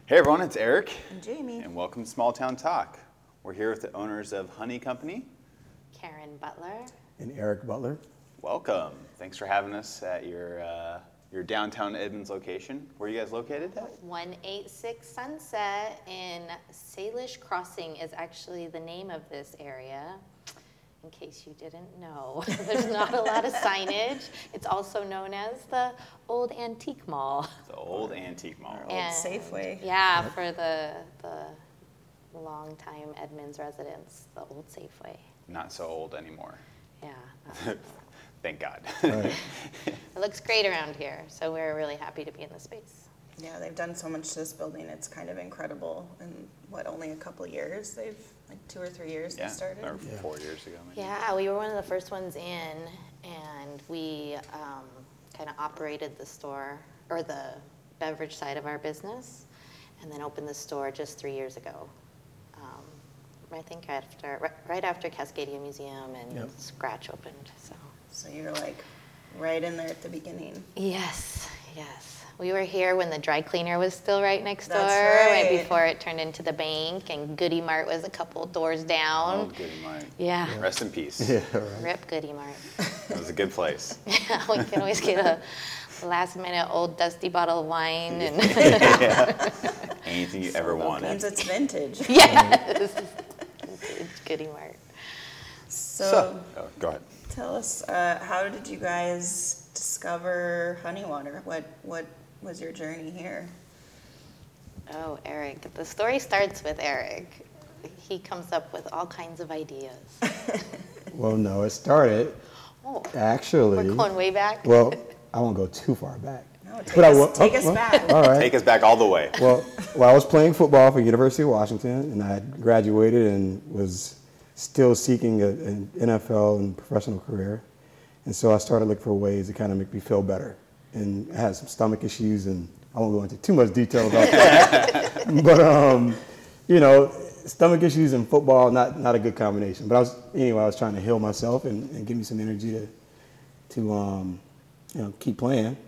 Hey everyone, it's Eric. And Jamie. And welcome to Small Town Talk. We're here with the owners of Honey Company. Karen Butler. And Eric Butler. Welcome. Thanks for having us at your downtown Edmonds location. Where are you guys located at? 186 Sunset in Salish Crossing is actually the name of this area. In case you didn't know, there's not a lot of signage. It's also known as the Old Antique Mall. The Old Antique Mall. Old Safeway. Yeah, for the longtime Edmonds residents, the Old Safeway. Not so old anymore. Yeah. Thank God. Right. It looks great around here, so we're really happy to be in the space. Yeah, they've done so much to this building. It's kind of incredible. In only a couple of years? They've like 2 or 3 years they started. Or 4 years ago maybe. Yeah, we were one of the first ones in, and we kind of operated the store, or the beverage side of our business, and then opened the store just 3 years ago. I think right after Cascadia Museum and Scratch opened. So you're like right in there at the beginning. Yes. We were here when the dry cleaner was still right next door, That's right. before it turned into the bank, and Goody Mart was a couple doors down. Oh, Goody Mart. Yeah. Rest in peace. Yeah, right. Rip Goody Mart. It was a good place. Yeah, we can always get a last-minute old dusty bottle of wine and Anything you So ever that wanted. means it's vintage. yes, it's Goody Mart. So Go ahead. tell us, how did you guys discover Honey Water? What was your journey here? Oh, Eric. The story starts with Eric. He comes up with all kinds of ideas. Well, no, it started Oh, actually. we're going way back. Well, I won't go too far back. No, But take us back. All right. Take us back all the way. Well, I was playing football for University of Washington, and I had graduated and was still seeking an NFL and professional career. And so I started looking for ways to kind of make me feel better. And I had some stomach issues, and I won't go into too much detail about that. But, stomach issues and football, not a good combination. But I was trying to heal myself and give me some energy to keep playing.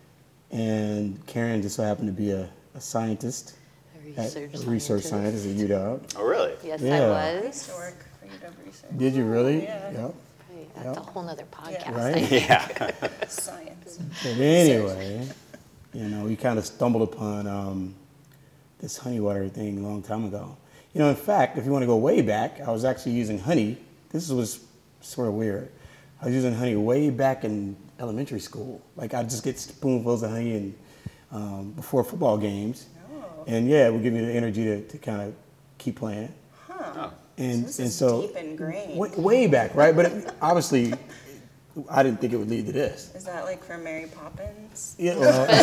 And Karen just so happened to be a scientist, a research scientist at UW. Oh, really? Yes, Yeah. I I was. used to work for UW Research. Did you really? Yeah. Yep. That's a whole nother podcast. Right? Yeah. Science. But anyway, we kind of stumbled upon this honey water thing a long time ago. In fact, if you want to go way back, I was actually using honey. This was sort of weird. I was using honey way back in elementary school. Like I'd just get spoonfuls of honey and before football games. Oh. And yeah, it would give me the energy to kind of keep playing. Huh. And This and is so deep ingrained. way back, right? But obviously, I didn't think it would lead to this. Is that like for Mary Poppins? Yeah,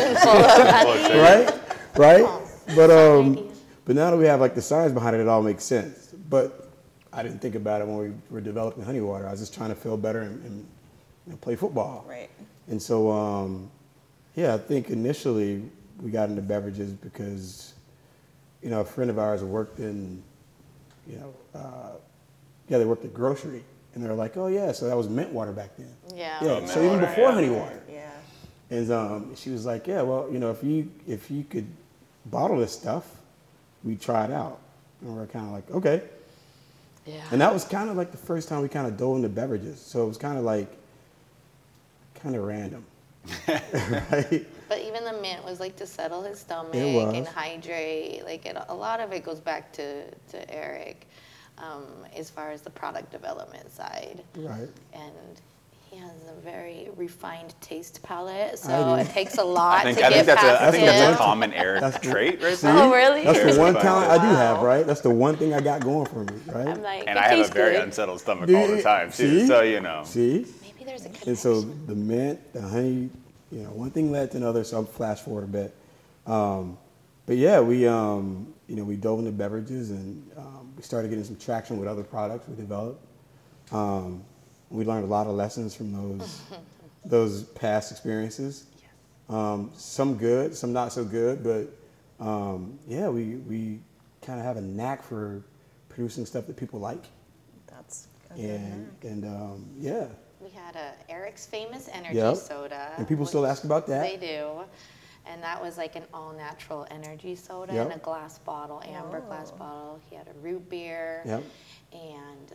Closer. right. Oh, But now that we have like the science behind it, it all makes sense. But I didn't think about it when we were developing honey water. I was just trying to feel better and play football. Right. And so, I think initially we got into beverages because, a friend of ours worked in, they worked at grocery. And they're like, oh yeah, so that was mint water back then. Yeah. Yeah, so even water, before yeah. honey water. Yeah. And she was like, yeah, well, if you could bottle this stuff, we'd try it out. And we're kind of like, okay. Yeah. And that was kind of like the first time we kind of dove into beverages. So it was kind of random. Right? But even the mint was like to settle his stomach It was. and hydrate. A lot of it goes back to Eric, as far as the product development side. Right. And he has a very refined taste palette, I so do. it takes a lot I to think get that's past a him. common Eric trait right See? there. Oh, really? That's the Here's one the talent I do Wow. have, right? That's the one thing I got going for me, right? I'm like, And it I have a tastes very good. unsettled stomach Do all the you? time too. See? So See? Maybe there's a connection. And so the mint, the honey, one thing led to another. So I'll flash forward a bit. But yeah, we dove into beverages and we started getting some traction with other products we developed. We learned a lot of lessons from those past experiences. Some good, some not so good, but we kind of have a knack for producing stuff that people like. That's a good knack. We had Eric's famous energy Yep. soda. And people still ask about that. They do. And that was like an all-natural energy soda Yep. in a glass bottle, amber glass bottle. He had a root beer Yep. and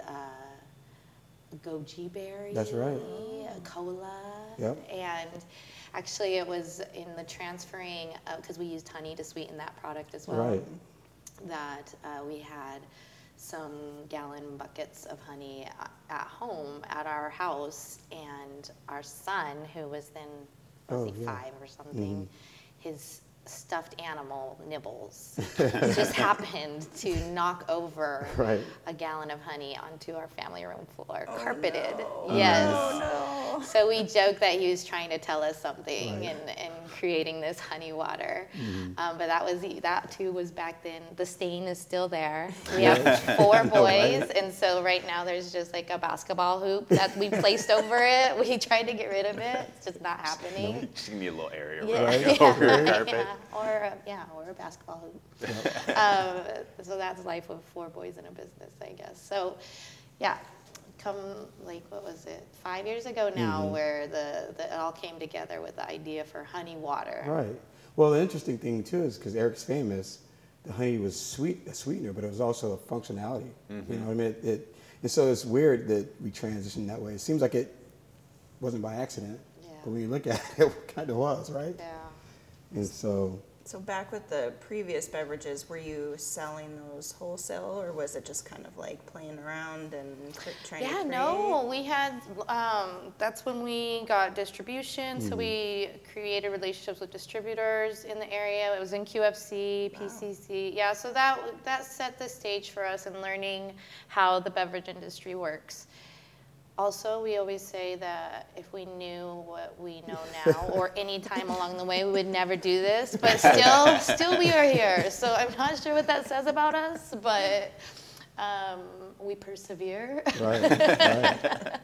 goji berry. That's right. A cola. Yep. And actually, it was in the transferring, because we used honey to sweeten that product as well, Right. that we had some gallon buckets of honey at home at our house, and our son, who was then, was he 5 or something, his stuffed animal Nibbles just happened to knock over Right. a gallon of honey onto our family room floor, carpeted. no. Yes. Oh, no. So we joked that he was trying to tell us something Right. and creating this honey water. But that too was back then. The stain is still there. We have 4 boys, Right. and so right now there's just like a basketball hoop that we placed over it. We tried to get rid of it. It's just not happening. Just give me a little area Yeah. right over your carpet. Or a basketball hoop. So that's life with 4 boys in a business, I guess. So, yeah, come like what was it, 5 years ago now, where it all came together with the idea for honey water. Right. Well, the interesting thing too is because Eric's famous, the honey was a sweetener, but it was also a functionality. You know what I mean? And so it's weird that we transitioned that way. It seems like it wasn't by accident, Yeah. but when you look at it, it kind of was, right? Yeah. And so, So back with the previous beverages, were you selling those wholesale, or was it just kind of like playing around and trying to Yeah, create? no, we had, that's when we got distribution. So we created relationships with distributors in the area. It was in QFC, PCC. Yeah, so that set the stage for us in learning how the beverage industry works. Also, we always say that if we knew what we know now, or any time along the way, we would never do this. But still we are here. So I'm not sure what that says about us, but we persevere. right, right,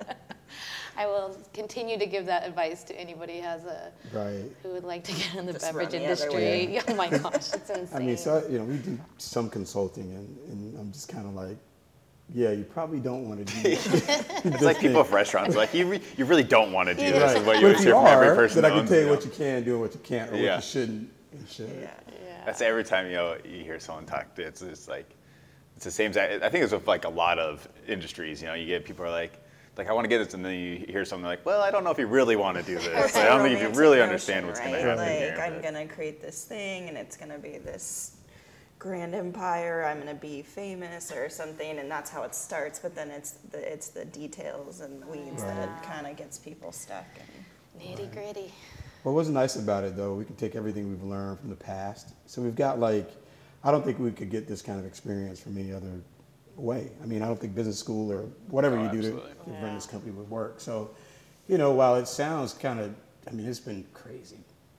I will continue to give that advice to anybody right. who would like to get in the Just beverage run the other industry. Oh my gosh, it's insane. I mean, so, you know, we do some consulting, and I'm just kind of like, yeah, you probably don't want to do that. It's like people with restaurants, like you really don't want to do this, is what you But would if hear you from every are, person. then I that can tell you owns, what you can do and what you can't, or Yeah. what you shouldn't and should. Yeah. Yeah. That's every time you hear someone talk. It's just like it's the same. I think it's with like a lot of industries. You get people are like I want to get this, and then you hear something like, well, I don't know if you really want to do this. It's I a don't think if you romantic really notion, understand what's going to right? happen Like, here. I'm but- gonna create this thing, and it's gonna be this grand empire. I'm gonna be famous or something, and that's how it starts. But then it's the details and weeds that kind of gets people stuck. And Nitty gritty. Well, what's nice about it, though, we can take everything we've learned from the past. So we've got I don't think we could get this kind of experience from any other way. I mean, I don't think business school or whatever you do to absolutely. run this company would work. So, while it sounds it's been crazy,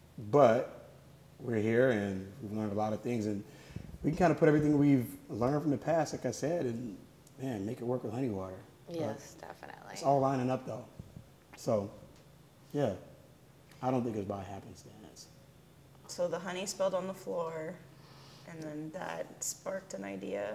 but we're here and we've learned a lot of things, and we can kind of put everything we've learned from the past, like I said, and man, make it work with honey water. Yes, definitely. It's all lining up though. So, yeah, I don't think it's by happenstance. so the honey spilled on the floor, and then that sparked an idea.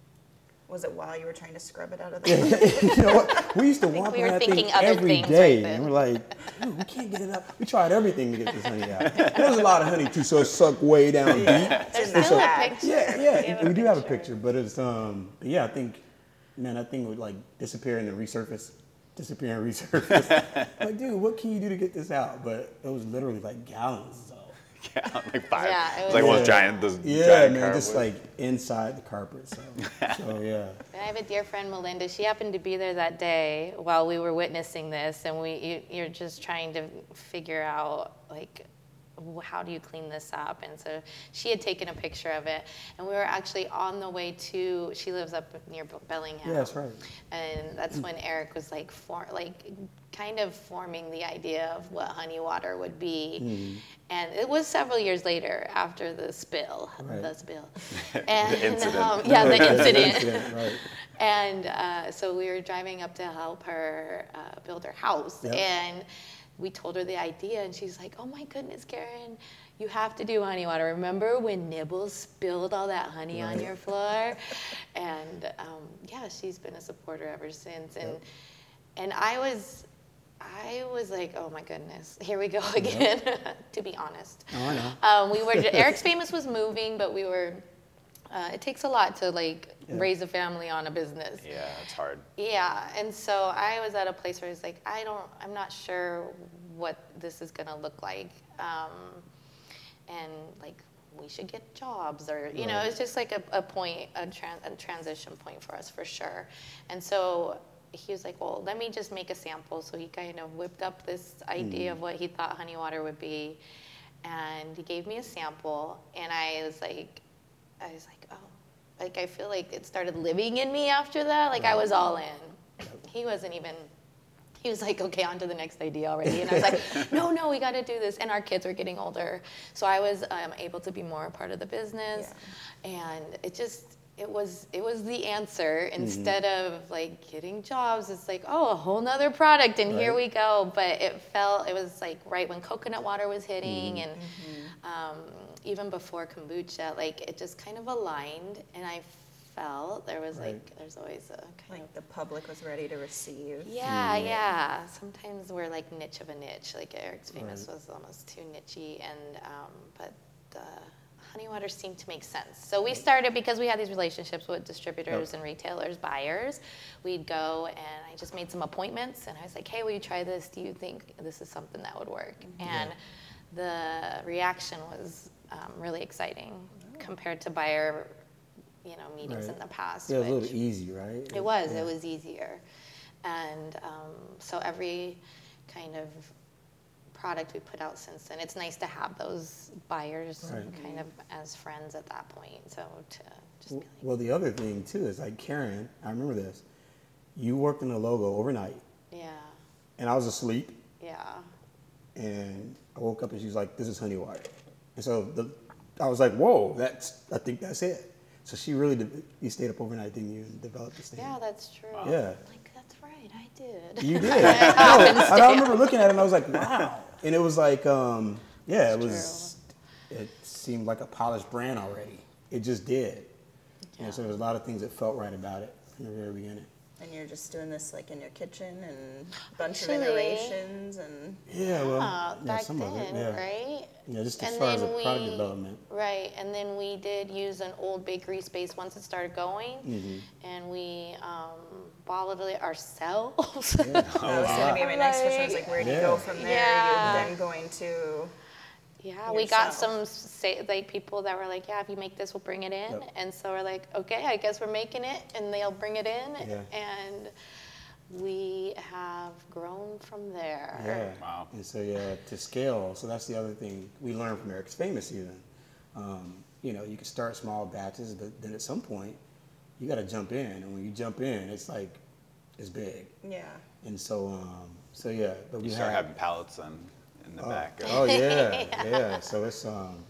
Was it while you were trying to scrub it out of the? You know what? We used to walk we were around that thing thinking other every things day, right then. and we're like, dude, we can't get it up. We tried everything to get this honey out. There was a lot of honey too, so it sucked way down deep. There's Still a picture. Yeah, we do have a picture, but it's yeah, I think, man, that thing would like disappear and then resurface, disappear and resurface. Like, dude, what can you do to get this out? But it was literally like gallons. So. Yeah, like 5. Yeah, it it's like one of those Yeah. giant, Yeah, giant man, just cardboard. like inside the carpet. So yeah. I have a dear friend, Melinda. She happened to be there that day while we were witnessing this, and you're just trying to figure out like, how do you clean this up? And so she had taken a picture of it, and we were actually on the way to. She lives up near Bellingham. Yeah, that's right. And that's when Eric was like, kind of forming the idea of what honey water would be. And it was several years later after the spill, Right. the spill. And, The incident. the incident. Right. And so we were driving up to help her build her house. Yep. And we told her the idea, and she's like, oh my goodness, Karen, you have to do honey water. Remember when Nibbles spilled all that honey on Right. your floor? And yeah, she's been a supporter ever since. And I I was like, oh my goodness, here we go again, to be honest. Oh, I know. We were, Eric's Famous was moving, but we were, it takes a lot to like raise a family on a business. Yeah, it's hard. Yeah, and so I was at a place where I was like, I'm not sure what this is gonna look like. And like, we should get jobs, or, you know, it's just like a point, a transition point for us for sure. And so he was like, well, let me just make a sample. So he kind of whipped up this idea of what he thought honey water would be. And he gave me a sample, and I was like, oh, like, I feel like it started living in me after that. Like, I was all in. He wasn't even, he was like, okay, on to the next idea already. And I was like, no, we got to do this. And our kids were getting older. So I was able to be more a part of the business. And it was the answer. Instead of like getting jobs, it's like, oh, a whole nother product, and here we go. But it was like right when coconut water was hitting, and even before kombucha, like it just kind of aligned, and I felt there was like, there's always a kind Like the public was ready to receive. yeah. Sometimes we're like niche of a niche. Like Eric's Famous was almost too nichey, and but honey water seemed to make sense. So we started, because we had these relationships with distributors and retailers, buyers. We'd go, and I just made some appointments, and I was like, hey, will you try this? Do you think this is something that would work? And the reaction was really exciting compared to buyer, meetings in the past. Yeah, it was a which- little easy, right? it was easier. And so every kind of product we put out since then, it's nice to have those buyers kind of as friends at that point. So to just be like, Well, the other thing too is like Karen, I remember this. You worked in the logo overnight, yeah, and I was asleep, yeah, and I woke up and she was like, "This is honey water," and so I was like, "Whoa, I think that's it." So she really you stayed up overnight, didn't you, and developed this thing? yeah, that's true. Yeah. Like, that's right, I did. You did. And I remember looking at it and I was like, wow. And it was like, it seemed like a polished brand already. It just did. Yeah. And so there was a lot of things that felt right about it from the very beginning. And you're just doing this like in your kitchen and a bunch Actually- of iterations and Yeah, well, Back some then, of it, yeah. right? Yeah, just as And far as the then product development. Right, and then we did use an old bakery space once it started going, and we bottled it ourselves. that was going to be my next question. Was like, where do you go from there? Yeah. You're then going to Yeah, we got yourself. some people that were like, yeah, if you make this, we'll bring it in. Yep. And so we're like, okay, I guess we're making it, and they'll bring it in. Yeah. And we have grown from there. Yeah. Wow. And so, yeah, to scale. So that's the other thing we learned from Eric's Famous even. You can start small batches, but then at some point, you got to jump in. And when you jump in, it's like, it's big. yeah. And so, yeah. But we You start had, having pallets in the back. Oh yeah, yeah. So it's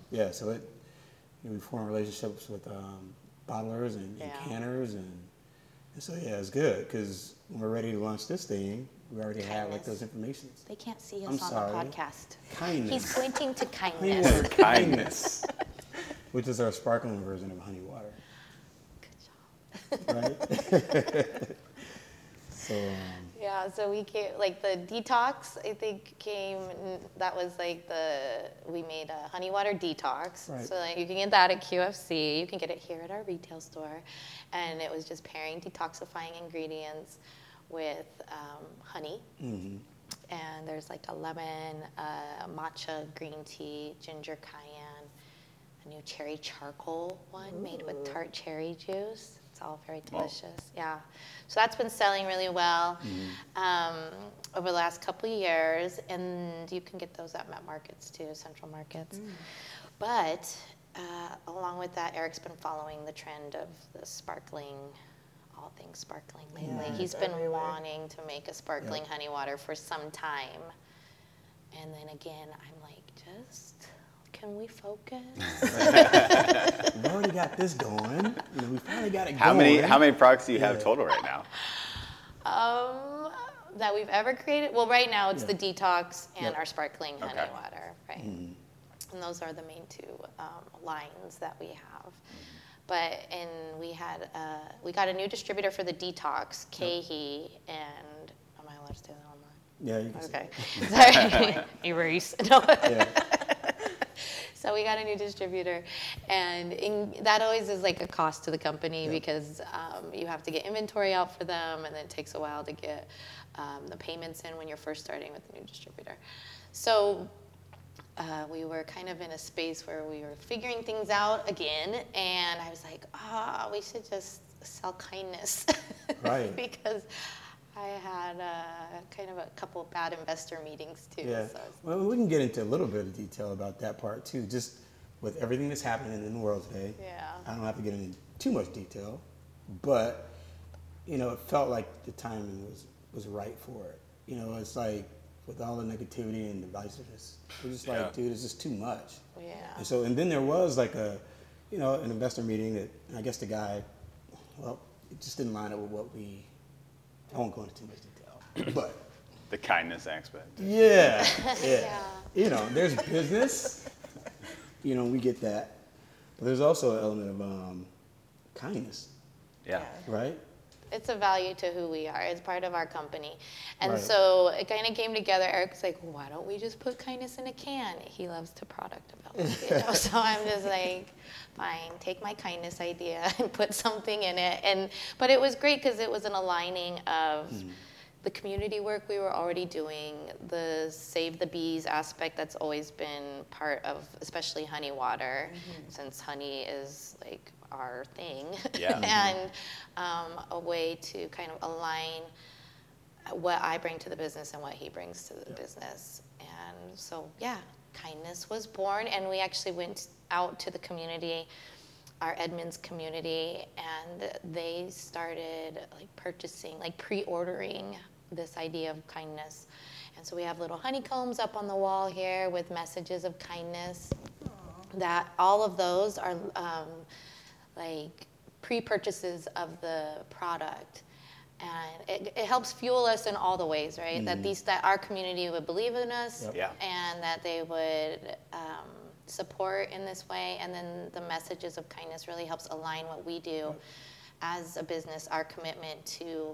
we form relationships with bottlers and Yeah. canners and so yeah, it's good because when we're ready to launch this thing, we already have like those informations. They can't see I'm us on sorry. the podcast. Kindness. He's pointing to Honey kindness. water, Kindness. which is our sparkling version of honey water, Good job. right? So Yeah, so we came, like the detox, I think that was like we made a honey water detox. Right. So like, you can get that at QFC, you can get it here at our retail store. And it was just pairing detoxifying ingredients with honey. And there's like a lemon, matcha green tea, ginger cayenne, a new cherry charcoal one made with tart cherry juice. It's all very delicious. Yeah. So that's been selling really well over the last couple of years. And you can get those at Met Markets too, Central Markets. But along with that, Eric's been following the trend of the sparkling, all things sparkling lately. Yeah, He's it's been everywhere. wanting to make a sparkling honey water for some time. And then again, I'm like, can we focus? we've already got this going. We finally got it How going. many products do you have total right now? That we've ever created? Well, right now it's Yeah. the detox and Yep. our sparkling honey Okay. water, right? And those are the main two lines that we have. We got a new distributor for the detox, KeHE, and am I allowed to say that online? Yeah, you can Okay. Sorry. Erase. No. Yeah. So we got a new distributor, and that always is like a cost to the company Yep. because you have to get inventory out for them, and then it takes a while to get the payments in when you're first starting with the new distributor. So we were kind of in a space where we were figuring things out again, and I was like, we should just sell kindness. Right. Because I had kind of a couple bad investor meetings too. Yeah. So Well, we can get into a little bit of detail about that part too. Just with everything that's happening in the world today. Yeah. I don't have to get into too much detail, but you know, it felt like the timing was right for it. You know, it's like with all the negativity and divisiveness, we're just like, dude, it's just too much. yeah. And then there was like an investor meeting that I guess the guy, well, it just didn't line up with what I won't go into too much detail, but The kindness aspect. yeah. Yeah. You know, there's business. You know, we get that, but there's also an element of kindness, Yeah. right? It's a value to who we are. It's part of our company. And Right. so it kind of came together. Eric's like, why don't we just put kindness in a can? He loves to product develop, you know? So I'm just like, fine, take my kindness idea and put something in it. But it was great because it was an aligning of the community work we were already doing, the Save the Bees aspect that's always been part of, especially honey water, since honey is like our thing. Yeah. And a way to kind of align what I bring to the business and what he brings to the business. And so, yeah, kindness was born, and we actually went out to the community, our Edmonds community, and they started like purchasing, like pre-ordering this idea of kindness. And so we have little honeycombs up on the wall here with messages of kindness. That all of those are like pre-purchases of the product, and it helps fuel us in all the ways, right? That our community would believe in us, Yep. Yeah. and that they would support in this way. And then the messages of kindness really helps align what we do as a business, our commitment to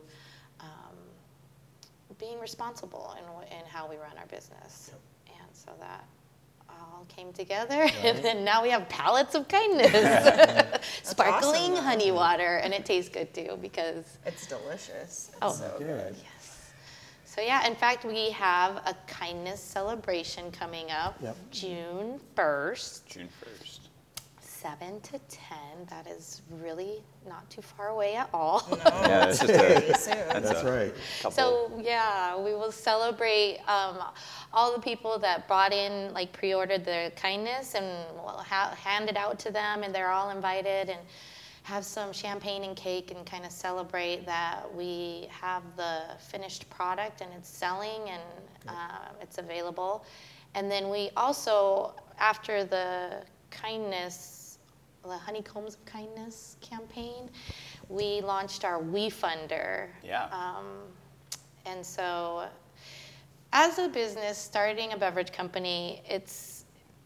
being responsible in how we run our business. And so that all came together, and then now we have pallets of kindness. Sparkling awesome, honey water, and it tastes good too because, It's delicious. It's Oh. so Good. yes. So yeah, in fact, we have a kindness celebration coming up Yep. June 1st, June 1st. 7 to 10. That is really not too far away at all. No, Yeah, it's it's just very soon. That's right. Couple. So yeah, we will celebrate all the people that brought in, like pre-ordered their kindness, and we'll hand it out to them, and they're all invited, and have some champagne and cake, and kind of celebrate that we have the finished product and it's selling and it's available. And then we also, after the kindness, the Honeycombs of Kindness campaign, we launched our WeFunder. Yeah. And so, as a business starting a beverage company, it's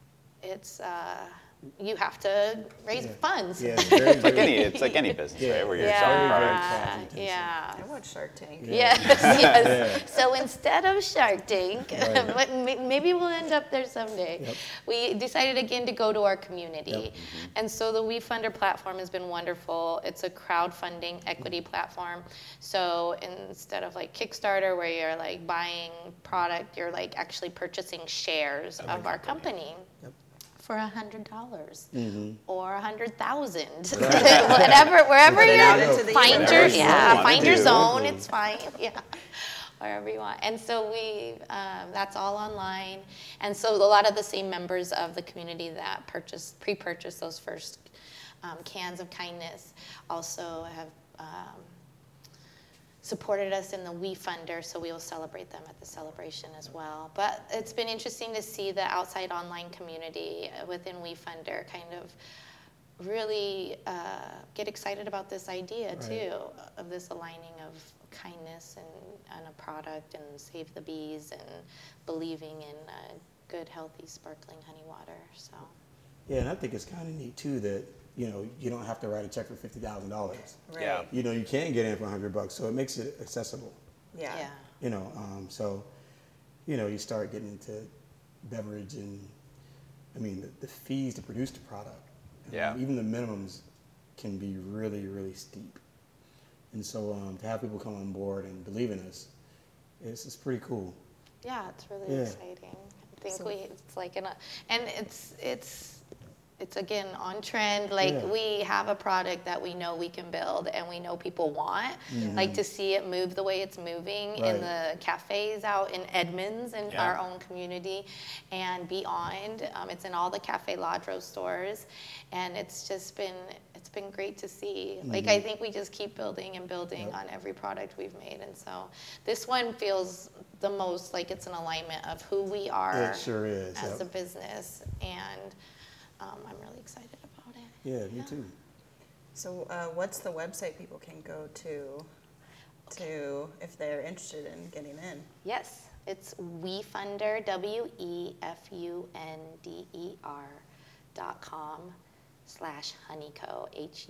you have to raise funds. Yeah, it's very, It's like any business, right? Where you're selling Yeah, products. yeah. I watch Shark Tank. Yes, yes. So instead of Shark Tank, Right. but maybe we'll end up there someday, Yep. we decided again to go to our community. Yep. And so the WeFunder platform has been wonderful. It's a crowdfunding equity platform. So instead of like Kickstarter where you're like buying product, you're like actually purchasing shares of our company. Yep. For $100 or 100,000, Right. whatever, wherever Put it out you into the find universe. your Whatever you want find to your do. zone. It's fine, yeah, wherever you want. And so we that's all online, and so a lot of the same members of the community that pre-purchased those first cans of kindness also have supported us in the WeFunder, so we will celebrate them at the celebration as well. But it's been interesting to see the outside online community within WeFunder kind of really get excited about this idea too, of this aligning of kindness and a product and Save the Bees and believing in good, healthy, sparkling honey water. So Yeah, and I think it's kind of neat too that you don't have to write a check for $50,000. Right. Yeah. You can get in for $100, so it makes it accessible. Yeah. yeah. So you start getting into beverage and, I mean, the fees to produce the product. Yeah. Even the minimums can be really, really steep. And so to have people come on board and believe in us, it's pretty cool. Yeah, it's really Yeah. exciting. I think it's like and it's again on trend. Like Yeah. we have a product that we know we can build and we know people want. Like to see it move the way it's moving in Right. the cafes out in Edmonds and Yeah. our own community and beyond. It's in all the Cafe Ladro stores, and it's been great to see. Like I think we just keep building and building Yep. on every product we've made, and so this one feels the most like it's an alignment of who we are It sure is. as Yep. a business, and I'm really excited about it. Yeah, me too. So what's the website people can go to if they're interested in getting in? Yes, it's WeFunder, WeFunder.com/Honeyco,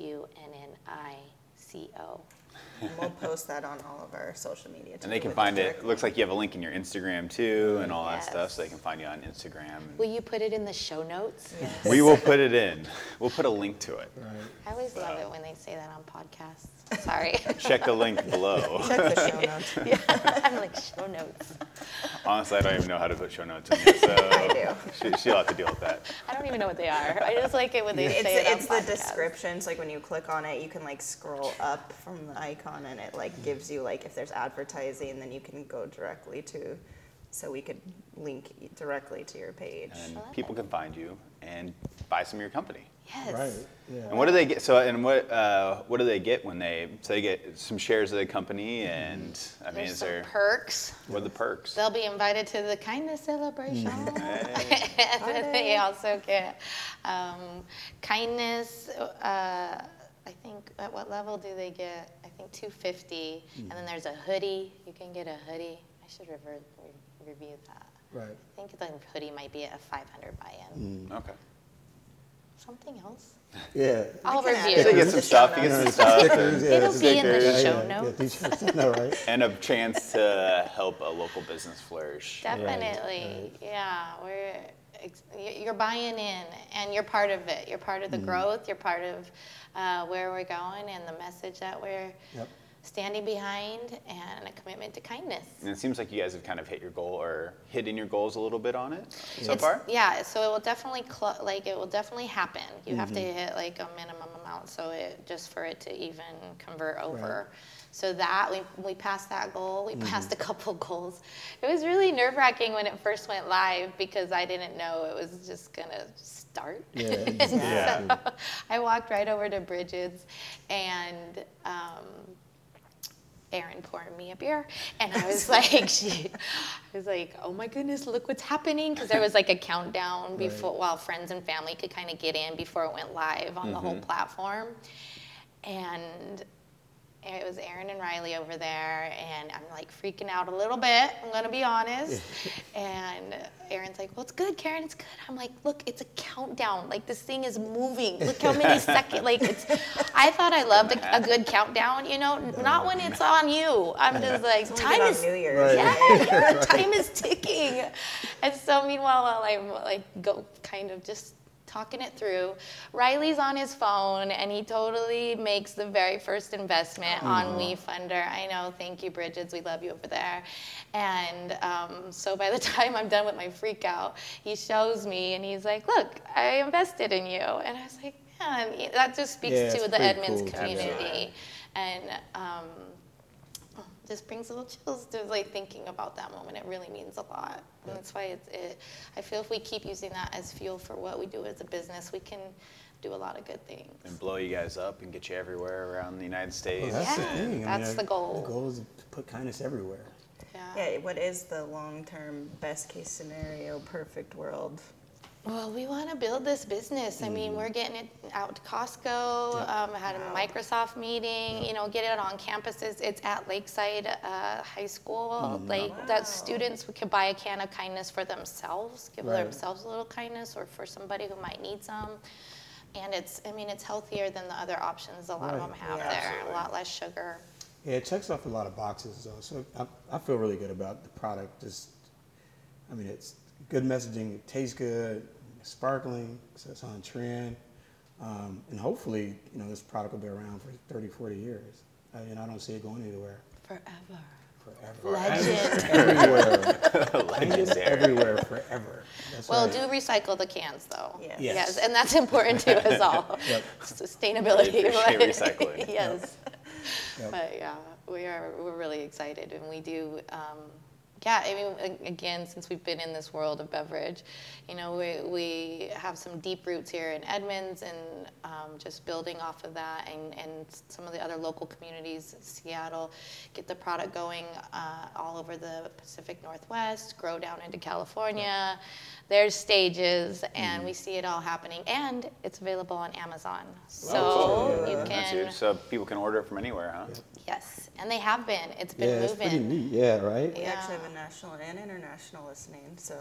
HUNNICO. And we'll post that on all of our social media too. And they can with find the it. direct It looks like you have a link in your Instagram too, and all that Yes. stuff. So they can find you on Instagram. Will you put it in the show notes? Yes. We will put it in. We'll put a link to it. Right. I always love it when they say that on podcasts. Sorry. Check the link below. Check the show notes. I'm like, show notes. Honestly, I don't even know how to put show notes in there, so she'll have to deal with that. I don't even know what they are. I just like it when they say it on It's the podcasts. descriptions. Like when you click on it, you can like scroll up from the icon, and it like gives you like if there's advertising, then you can go directly to. So we could link directly to your page. And people can find you and buy some of your company. Yes. Right. Yeah. And what do they get? So, and what do they get when they? So they get some shares of the company, and I mean, There's is some there? perks. What are the perks? They'll be invited to the kindness celebration. Hey. And then they also get kindness. I think at what level do they get? I think 250. And then there's a hoodie. You can get a hoodie. I should review that. Right. I think the hoodie might be at a 500 buy-in. Okay. Something else? Yeah. I'll can add review. it. So you get some stuff. You get some stuff. Stickers, yeah, It'll be in the stickers. show yeah, notes. t-shirts, I know, right? And a chance to help a local business flourish. Definitely, yeah. You're buying in, and you're part of it. You're part of the growth. You're part of where we're going and the message that we're Yep. standing behind, and a commitment to kindness. And it seems like you guys have kind of hit your goal or hitting your goals a little bit on it so It's- far. Yeah, so it will definitely it will definitely happen. You have to hit like a minimum amount, so just for it to even convert over. So that we passed that goal. We passed a couple goals. It was really nerve-wracking when it first went live because I didn't know it was just gonna start. Yeah. Yeah. So I walked right over to Bridget's, and Erin poured me a beer, and I was like, oh my goodness, look what's happening, because there was like a countdown before, while friends and family could kind of get in before it went live on the whole platform, and it was Erin and Riley over there, and I'm like freaking out a little bit, I'm gonna be honest. And Erin's like, well, it's good, Karen, it's good. I'm like, look, it's a countdown. Like, this thing is moving. Look how many seconds, like, I thought I loved a good countdown, you know, not when it's on you. I'm just like, It's only time been on is, New Year's. yeah, time is ticking. And so meanwhile, while I'm like, kind of just talking it through, Riley's on his phone, and he totally makes the very first investment on WeFunder. I know, thank you, Bridget's, we love you over there. And so by the time I'm done with my freak out, he shows me, and he's like, look, I invested in you. And I was like, man, that just speaks Yeah, to it's the pretty Edmonds cool. community. Absolutely. And just brings a little chills to like thinking about that moment. It really means a lot. And that's why I feel if we keep using that as fuel for what we do as a business, we can do a lot of good things. And blow you guys up and get you everywhere around the United States. Well, that's the Yeah, thing. that's the goal. The goal is to put kindness everywhere. Yeah, what is the long-term best case scenario, perfect world? Well, we want to build this business. I mean, we're getting it out to Costco. I had a Microsoft meeting. You know, get it on campuses. It's at Lakeside High School. Like that, students can buy a can of kindness for themselves, give Right. themselves a little kindness, or for somebody who might need some. And it's healthier than the other options a lot of Right. them have Yeah. there. Absolutely. A lot less sugar. Yeah, it checks off a lot of boxes though. So I feel really good about the product. Just I mean, it's good messaging. It tastes good, sparkling, so it's on trend. And hopefully, this product will be around for 30, 40 years. I don't see it going anywhere. Forever. Legend. Everywhere. Legendary. Everywhere, forever. That's Well, right. do recycle the cans though. Yes. Yes, and that's important to us all. Yep. Sustainability. Really appreciate but- recycling. Yes. Yep. But yeah, we're really excited, and we do. Yeah, I mean, again, since we've been in this world of beverage, we have some deep roots here in Edmonds, and just building off of that, and some of the other local communities, Seattle, get the product going all over the Pacific Northwest, grow down into California. There's stages, and we see it all happening, and it's available on Amazon. So cool. you That's can, huge. So people can order it from anywhere, huh? yes, and they have been. It's Yeah, been it's pretty moving. neat. Yeah, right? We Yeah. actually have a national and international listening, so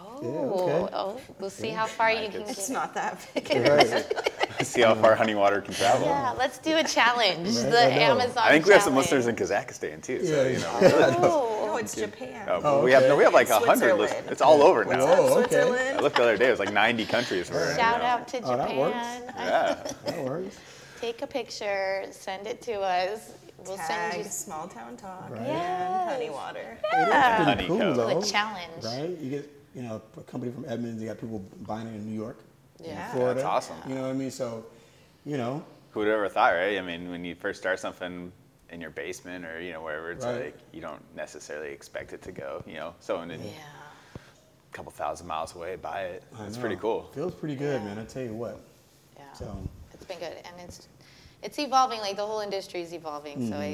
Oh, we'll see how far you can it's get. not that big. Right. See how far honey water can travel. Yeah, let's do a challenge. Right, The I know. Amazon I think we have some challenge. listeners in Kazakhstan too. So Yeah. Oh, No, it's Japan. but we have like 100 Switzerland. listeners. It's all over now. Whoa, okay. I Switzerland. looked the other day. It was like 90 countries. shout out to Oh, that works. Japan. Yeah. That works. Take a picture, send it to us. We'll send Tag you Small Town Talk Right. and Honey Water. yeah. Honey Cool, Cove. though. A challenge. Right? You get, a company from Edmonds, you got people buying it in New York, Yeah. Florida. That's awesome. You know what I mean? So, Who would have ever thought, right? I mean, when you first start something in your basement or wherever, it's Right. like you don't necessarily expect it to go. Someone in Yeah. a couple thousand miles away buy it. I It's know. pretty coal. Feels pretty good, man. I tell you what. Yeah. So, It's been good, and it's evolving. Like the whole industry is evolving. So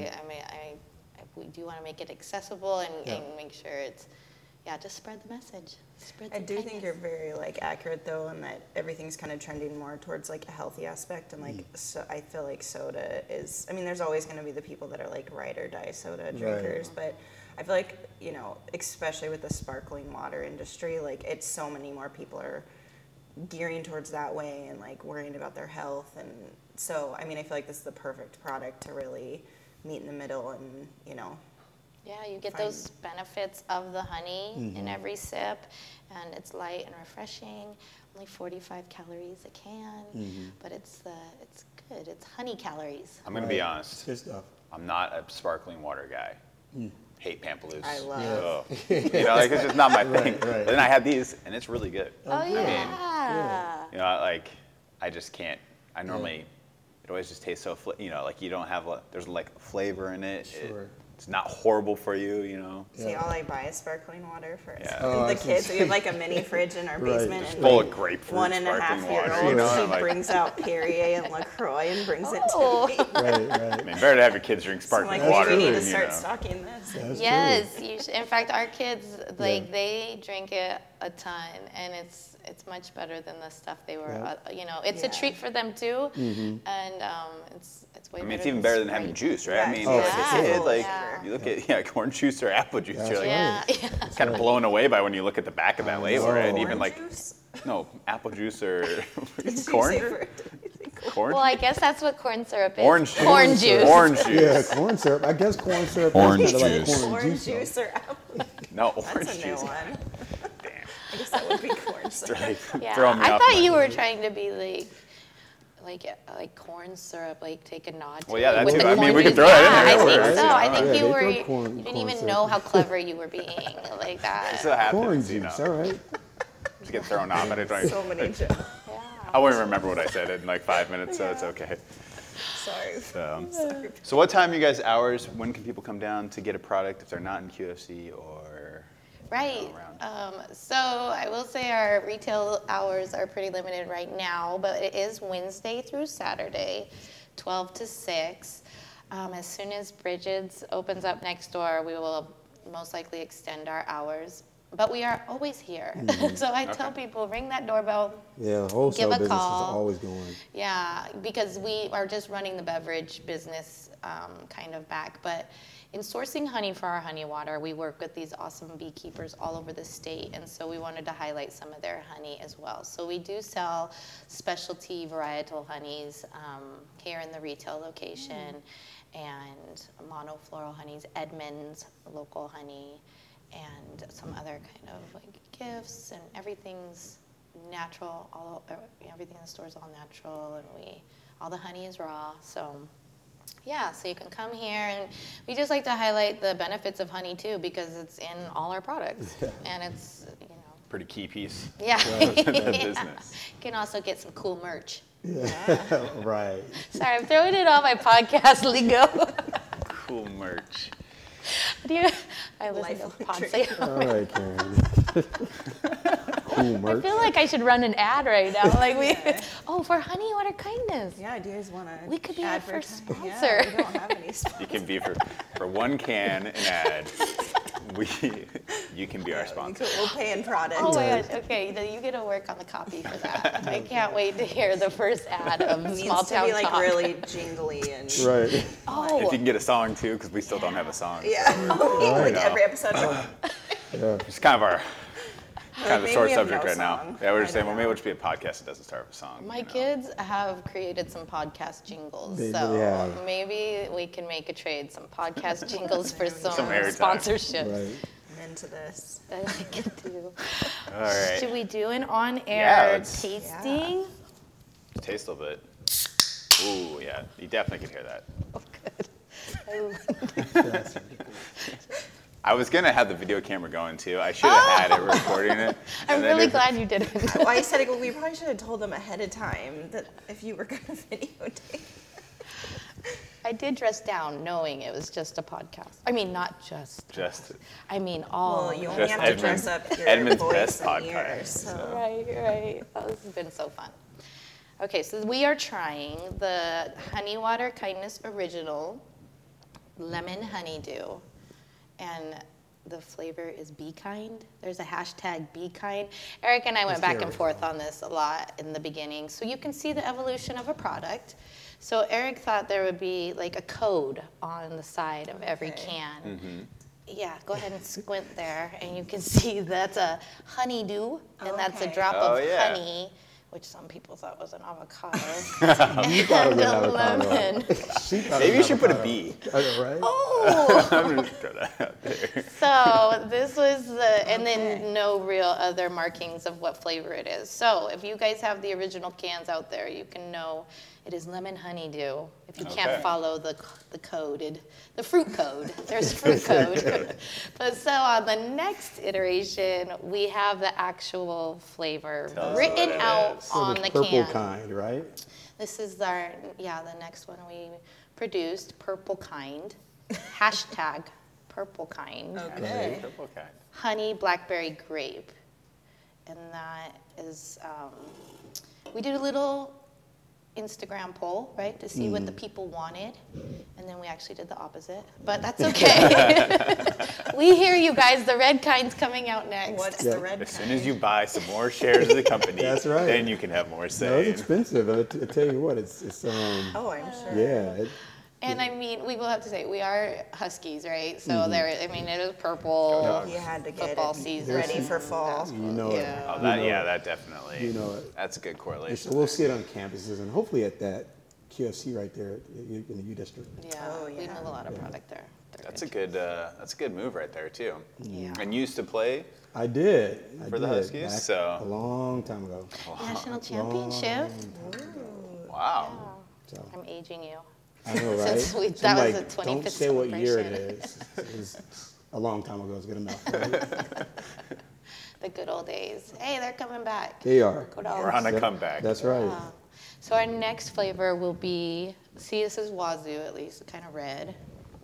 we do want to make it accessible and make sure it's just spread the message. Spread I some do think kindness. you're very accurate though, in that everything's kind of trending more towards a healthy aspect, and so I feel like soda is. I mean, there's always going to be the people that are ride or die soda drinkers, but I feel like especially with the sparkling water industry, it's so many more people are gearing towards that way and worrying about their health, and so I mean, I feel like this is the perfect product to really meet in the middle, and Yeah, you get Fine. those benefits of the honey in every sip, and it's light and refreshing. Only 45 calories a can, but it's good. It's honey calories. I'm going to right. be It's honest. good stuff. I'm not a sparkling water guy. Hate Pampaloose. I love. Ugh. It's just not my thing. right. But then I had these, and it's really good. Oh, good. yeah. I just can't. I normally, it always just tastes so, you don't have, there's flavor in it. Sure. It's not horrible for you. See, all I buy is sparkling water for Yeah. Oh, the I see. kids. We have a mini fridge in our Right. basement, It's and full of grapefruit 1.5 sparkling year water, old, and she I'm brings out Perrier and LaCroix and brings it to Oh. me. Right. I mean, better to have your kids drink So I'm sparkling like, water we need to than, start stocking this. That's Yes, true. you should. In fact, our kids they drink it a ton, and it's much better than the stuff they were. It's a Yeah. treat for them too, and it's way. I mean, it's better even better than having Sprite. juice, right? I Yeah, mean, Oh, as yeah. a kid, Yeah. you look at corn juice or apple juice, That's you're like, Yeah, That's kind of right. blown away by when you look at the back of that label, know. right? And Orange even juice? no, apple juice or Did you corn, say for- corn, Well, I guess that's what corn syrup is. Orange juice. Corn juice. Orange juice. Yeah, corn syrup. I guess corn syrup. Orange is kinda juice. Like Orange though. juice or apple? No, orange That's a new juice. one. Damn. I guess that would be corn syrup. Like, Yeah, throwing me I off thought my- you were trying to be like corn syrup, take a nod to Well, yeah, it that with too. the I mean, corn we could juice. throw that in Yeah, there, I think right? so. Yeah, I think yeah, you they were. throw You corn didn't even syrup. know how clever you were being like That's that. what happens, Corn you juice. know. All right. Just get thrown off. I don't. So many jokes. Yeah. I won't even remember what I said in 5 minutes, so it's okay. Sorry. So, so what time are you guys' hours? When can people come down to get a product if they're not in QFC or Right. around? So I will say our retail hours are pretty limited right now, but it is Wednesday through Saturday, 12 to 6. As soon as Bridget's opens up next door, we will most likely extend our hours. But we are always here. So I tell people, ring that doorbell. Yeah, wholesale Give a business call. is always going. Yeah, because we are just running the beverage business kind of back. But in sourcing honey for our honey water, we work with these awesome beekeepers all over the state. And so we wanted to highlight some of their honey as well. So we do sell specialty varietal honeys here in the retail location, and monofloral honeys, Edmonds local honey, and some other kind of gifts, and everything's natural. Everything in the store is all natural, and all the honey is raw. So yeah, so you can come here, and we just like to highlight the benefits of honey too, because it's in all our products, and it's Pretty key piece. yeah. of the Yeah. business. You can also get some cool merch. Right. Sorry, I'm throwing it on my podcast lingo. Cool merch. I listen Life to podcasts. electric. All right, Karen. Cool I merch. feel like I should run an ad right now. For Honey Water Kindness. Yeah, do you guys want to? We could be our first Yeah, sponsor. we don't have any sponsors. You can be for one can an ad. You can be our sponsor. We'll pay in product. Oh my gosh, okay, then you get to work on the copy for that. I can't wait to hear the first ad of It Small needs to Town be like Talk. really jingly and Right. If Oh, you can get a song too, because we still don't have a song. yeah, like know. every episode. Yeah. It's kind of our the maybe sore we have subject no right now. song. Yeah, we're I just saying, don't well, maybe know. it should be a podcast that doesn't start with a song. my kids have created some podcast jingles, They so really have. maybe we can make a trade, some podcast jingles for some airtime. sponsorships. Right. I'm into this. That I can do. All right. Should we do an on-air Yeah, let's- tasting? Taste a little bit. Ooh, yeah. You definitely can hear that. Oh, good. I was going to have the video camera going too. I should have had it recording it. I'm and then really if- glad you did it. Well, I said we probably should have told them ahead of time that if you were going to videotape. I did dress down knowing it was just a podcast. I mean, not just. Just I mean, all. Well, you only Just have to dress up your Edmund's voice best and podcast, ears. So. so. Right. Oh, this has been so fun. Okay, so we are trying the Honey Water Kindness Original Lemon Honeydew. And the flavor is Be Kind. There's a hashtag Be Kind. Eric and I went back and forth on this a lot in the beginning. So you can see the evolution of a product. So Eric thought there would be like a code on the side of every Okay. can. Yeah, go ahead and squint there, and you can see that's a honeydew, and that's a Okay. drop Oh, of yeah. honey, which some people thought was an avocado, You thought it and was a an avocado. lemon. She thought it Maybe you was should put a avocado. B. Right? Oh, I'm going to throw that out there. so this was and then no real other markings of what flavor it is. So if you guys have the original cans out there, you can know it is lemon honeydew. If you Okay. can't follow the fruit code, there's fruit code. But so on the next iteration, we have the actual flavor Tell us written what it out is. So on the the purple can. kind, right? This is the next one we produced, Purple Kind. Hashtag Purple Kind. Okay. Purple kind. Honey Blackberry Grape. And that is, we did a little Instagram poll, right, to see what the people wanted. And then we actually did the opposite. But that's okay. We hear you guys. The red kind's coming out next. What's Yeah. the red As soon kind? as you buy some more shares of the company, That's right. then you can have more No, it's say. expensive. I tell you what, it's Oh, I'm sure. yeah. And I mean, we will have to say, we are Huskies, right? So it is purple. You had to get Football it season. ready for fall. You know it. Yeah. Oh, that definitely. You know it. That's a good correlation. So we'll see it on campuses and hopefully at that QFC right there in the U District. Yeah, Oh, we yeah. move a lot of product there. They're That's a good move right there too. Yeah. And you used to play I did. For the Huskies, back so- a long time ago. National championship. wow. So I'm aging you. I know, right? Since we- So I'm that was like, the don't 25th say what year it celebration. is. It was a long time ago. It's good enough. Right? The good old days. Hey, they're coming back. They are. Go Dogs. We're on a Yep, comeback. That's right. So our next flavor will be, see, this is Wazoo at least, kind of red-ish.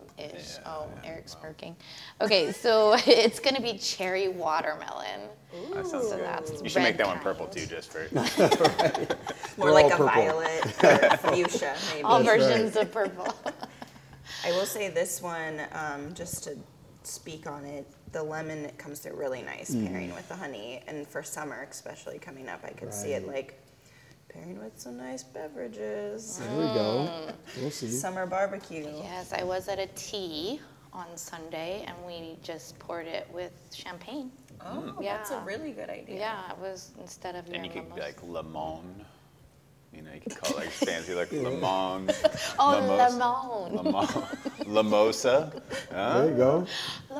Eric's smirking. Okay, so it's going to be cherry watermelon. That sounds So good. that's You should make red that one purple kind. too, just for. More They're like all a purple. violet or fuchsia, maybe. All That's right. versions of purple. I will say this one, just to speak on it, the lemon it comes through really nice pairing with the honey, and for summer especially coming up, I could see it Right. like pairing with some nice beverages. There we go. We'll see. Summer barbecue. Yes, I was at a tea on Sunday, and we just poured it with champagne. Oh, that's a Yeah. really good idea. Yeah, it was instead of your And you could be mimosa. like lemon. You know, you could call it like fancy like lemon. Oh, Limos- lemon. Lemon. Lamosa. Huh? There you go. Lemon.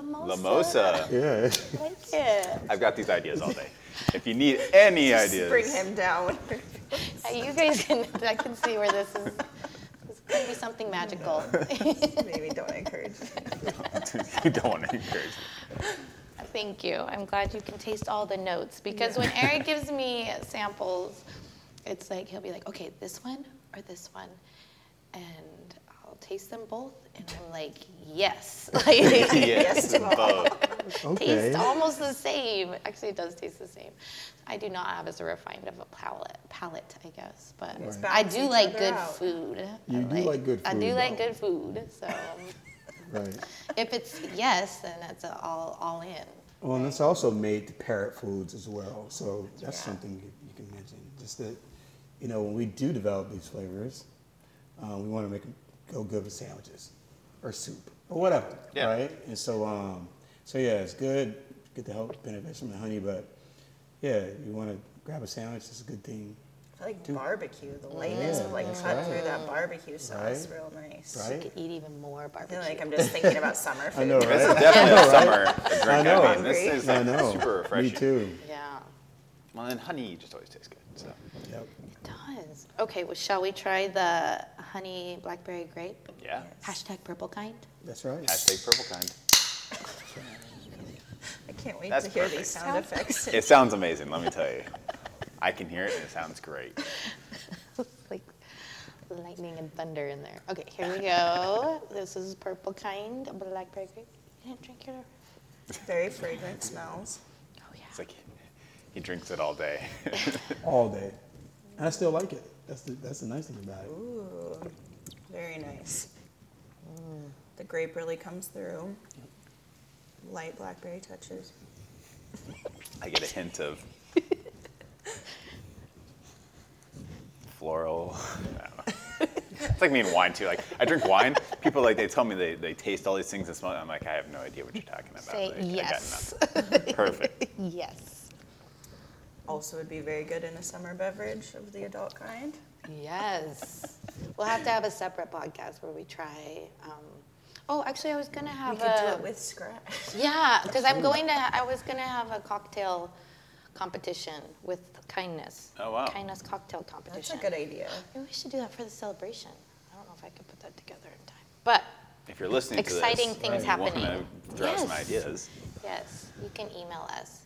Lamosa. Lamosa. Yeah. Like it. I've got these ideas all day. If you need any ideas, Bring him down. You guys I can see where this is. This could be something magical. Maybe don't encourage. you don't want to encourage me. Thank you. I'm glad you can taste all the notes because when Eric gives me samples, it's like he'll be like, okay, this one or this one, and I'll taste them both, and I'm like, yes, like, Yes, to all. both. Okay. taste almost the same. Actually, it does taste the same. I do not have as a refined of a palate, I guess, but It's I balance do each like other good out. food. You do like good I do food, like though. good food, so Right. if it's yes, then that's all in. Well, and it's also made to parrot foods as well. So that's Yeah. something you can mention. Just that, when we do develop these flavors, we want to make them go good with sandwiches or soup or whatever, Yeah. right? And so, yeah, it's good. Get the health benefits from the honey, but yeah, you want to grab a sandwich. It's a good thing, I like barbecue. The lightness of like that's cut right. through that barbecue sauce, Right. real nice. right? Could eat even more I barbecue. feel like I'm just thinking about summer food. I know, This is right? definitely a summer I drink. know. I mean, this is I like know. super refreshing. Me too. Yeah, Well, and honey just always tastes good. So Yep. it does. Okay, well, shall we try the honey blackberry grape? yeah. Hashtag purple kind. That's right. Hashtag purple kind. I can't wait That's to hear perfect. these sound effects. It sounds amazing. Let me tell you. I can hear it and it sounds great. Like lightning and thunder in there. Okay, here we go. This is purple kind blackberry grape. You didn't drink your. Very fragrant smells. Oh yeah. It's like he drinks it all day. All day. And I still like it. That's the nice thing about it. Ooh, very nice. The grape really comes through. Light blackberry touches. I get a hint of floral. I don't know. It's like me and wine too. Like I drink wine. People they tell me they taste all these things and smell it. I'm like, I have no idea what you're talking about. Say Like, I got yes. nothing. Perfect. Yes. Also would be very good in a summer beverage of the adult kind. Yes. We'll have to have a separate podcast where we try. Oh, actually, I was gonna We have could do it with scratch. Yeah, because I was gonna have a cocktail competition with kindness. Oh, wow. Kindness cocktail That's competition. a good idea. Maybe we should do that for the celebration. I don't know if I could put that together in time. But If you're listening exciting to this, things and you happening. want to throw out some Yes. ideas. Yes, you can email us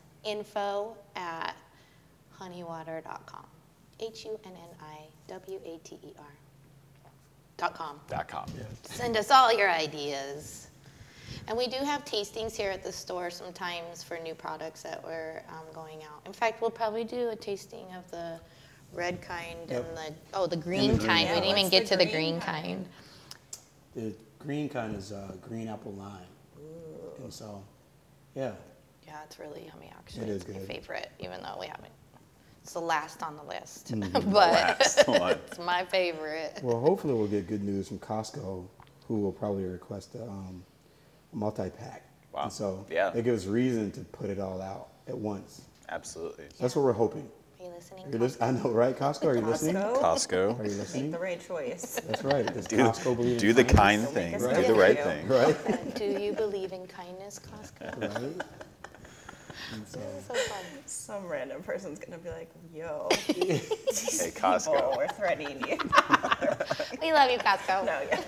info@honeywater.com. HUNNIWATER.com. .com. Send us all your ideas. And we do have tastings here at the store sometimes for new products that we're going out. In fact, we'll probably do a tasting of the red kind Yep. and the green green. kind. Yeah, We didn't even what's get the to the green green kind? kind. The green kind is green apple lime. And so, yeah. Yeah, it's really yummy actually. It is It's my good. favorite, even though we haven't. It's the last on the list, Mm-hmm. but Last one. it's my favorite. Well, hopefully we'll get good news from Costco, who will probably request a multi-pack. Wow. And so Yeah. that gives reason to put it all out at once. Absolutely. That's what we're hoping. Are you listening? You're I know, right, Costco? Are you listening? Costco, Costco. Are you make listening? the right choice. That's right. Does Do, Costco believe in do the kind They'll thing. make Do us the do right it. thing. Right? Do you believe in kindness, Costco? Right? And so, So fun. Some random person's gonna be like, "Yo, Hey, people Costco. were threatening you." We love you, Costco. No, yeah.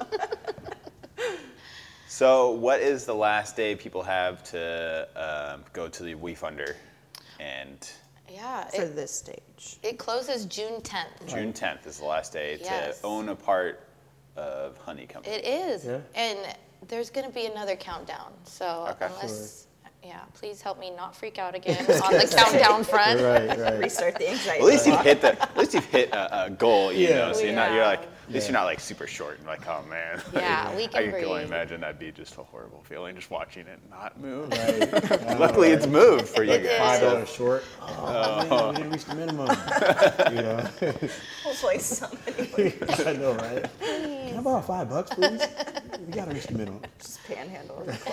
So, what is the last day people have to go to the WeFunder? And Yeah, For this stage. it closes June 10th. June 10th is the last day Yes. to own a part of Honeycomb. It is. Yeah. And there's going to be another countdown. So Okay. unless, please help me not freak out again on the countdown front. right, right. Restart the anxiety. Well, at least button. you've hit a goal, you Yeah. know. So you're Yeah. like, at least you're not like super short and like, oh man. Yeah, we can I can only breathe. imagine that'd be just a horrible feeling, just watching it not move. Right. Luckily, it's moved for you guys. $5 short. Oh, man, we didn't reach the minimum. You know? Hopefully somebody would I know, right? Can I borrow $5, please? We gotta reach the minimum. just panhandle it.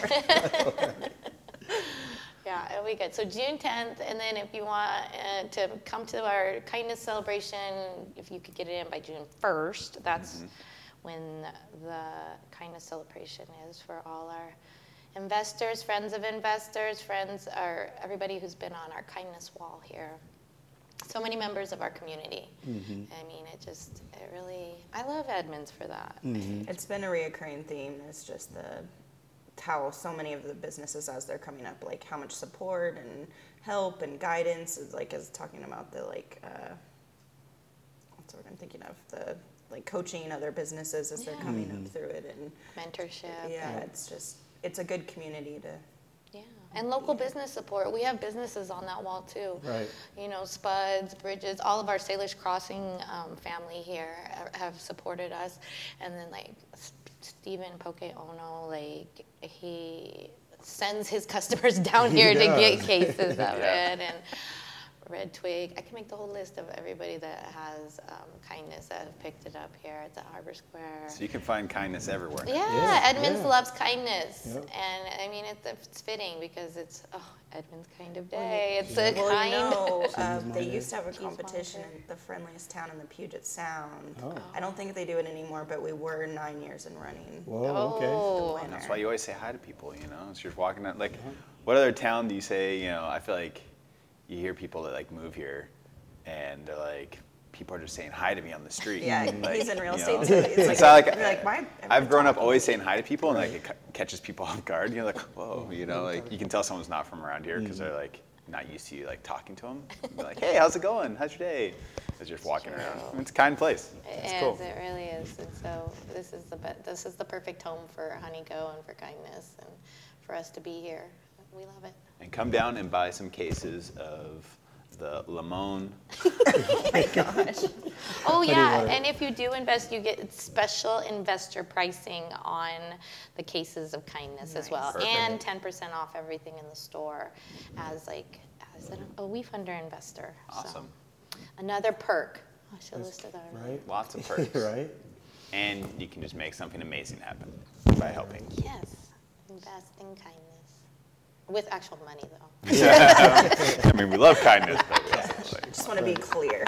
Yeah, it'll be good. So June 10th, and then if you want to come to our kindness celebration, if you could get it in by June 1st, that's when the kindness celebration is for all our investors, friends of investors, everybody who's been on our kindness wall here. So many members of our community. I mean, I love Edmonds for that. It's been a reoccurring theme. It's just how so many of the businesses as they're coming up, like how much support and help and guidance is talking about the what's the word I'm thinking of, the like coaching other businesses as they're coming up through it, and Mentorship. yeah, it's a good community to. Yeah, and local business support. We have businesses on that wall too. Right. You know, Spuds, Bridges, all of our Salish Crossing family here have supported us. And then like Stephen Poke Ono, like he sends his customers down here to get cases of it. And Red Twig. I can make the whole list of everybody that has kindness that have picked it up here at the Harbor Square. So you can find kindness everywhere. Yeah, Edmonds yeah. loves kindness. Yep. And I mean, it's fitting because it's, Edmonds kind of day. It's a Well, kind. you know, Cheese they market. used to have a Cheese competition market. in the friendliest town in the Puget Sound. Oh. I don't think they do it anymore, but we were 9 years in running. Whoa, okay. Oh. winner. That's why you always say hi to people, you know? It's just walking out, like, what other town do you say, you know, I feel like you hear people that, like, move here, and they're like, people are just saying hi to me on the street. Yeah, like, he's in real you estate know? too. It's It's not like, you're like, why? I've grown up always saying hi to people, and like it catches people off guard. You're like, whoa, you know, like you can tell someone's not from around here because they're like not used to you like talking to them. They're like, hey, how's it going? How's your day? As you're just walking around. It's a kind place. It's It cool. is, it really is. And so this is the perfect home for Honey Go and for kindness and for us to be here. We love it. And come down and buy some cases of the Limon. Oh yeah, water. and if you do invest, you get special investor pricing on the cases of kindness as well, Perfect. and 10% off everything in the store as a WeFunder investor. So, Awesome. another perk. I should list it there. Right? Lots of perks. Right? And you can just make something amazing happen by helping. Yes, invest in kindness with actual money though. I mean, we love kindness, but we also like, Just want to be clear.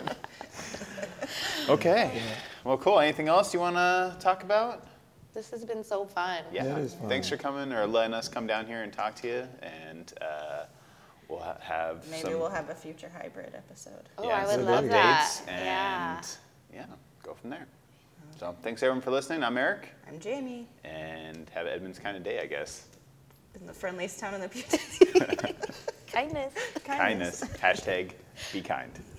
okay. Well, cool. Anything else you want to talk about? This has been so fun. Yeah. That is fun. Thanks for coming or letting us come down here and talk to you. And we'll have Maybe some we'll have a future hybrid episode. Oh, yeah, I would some love that. dates and Yeah. go from there. So thanks everyone for listening. I'm Eric, I'm Jamie, and have Edmonds kind of day, I guess. in the friendliest town in the Puget. Kindness. Kindness. Hashtag be kind.